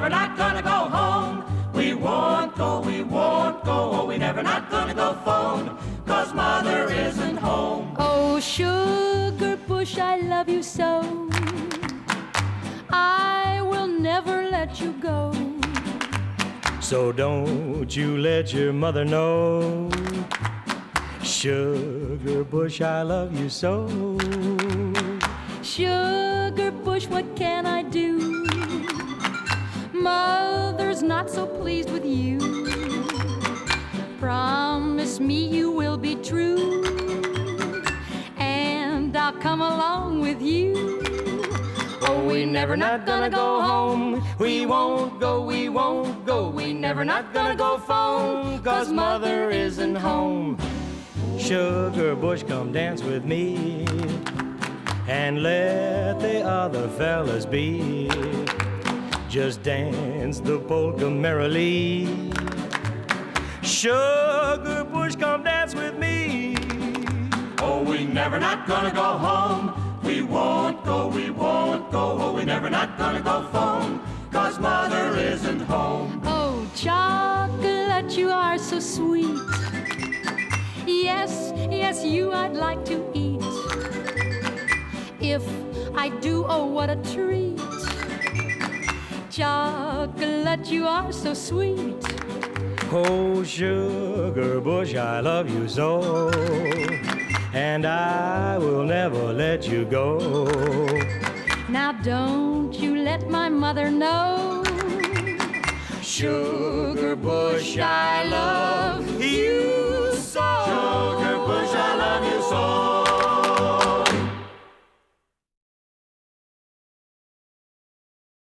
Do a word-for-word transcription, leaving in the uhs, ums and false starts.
never not gonna go home. We won't go, we won't go, oh, we never not gonna go phone, 'cause mother isn't home. Oh, Sugar Bush, I love you so. I will never let you go. So don't you let your mother know. Sugar Bush, I love you so. Sugar Bush, what can I do? Mother's not so pleased with you. Promise me you will be true, and I'll come along with you. Oh, we never not gonna go home. We won't go, we won't go. We never not gonna go phone, 'cause mother isn't home. Sugar Bush, come dance with me, and let the other fellas be. Just dance the polka merrily. Sugar Bush, come dance with me. Oh, we never not gonna go home. We won't go, we won't go, oh, we never not gonna go phone, 'cause mother isn't home. Oh, chocolate, you are so sweet. Yes, yes, you I'd like to eat. If I do, oh, what a treat. Chocolate, you are so sweet. Oh, Sugar Bush, I love you so, and I will never let you go. Now don't you let my mother know. Sugar Bush, I love you so. Sugar Bush, I love you so.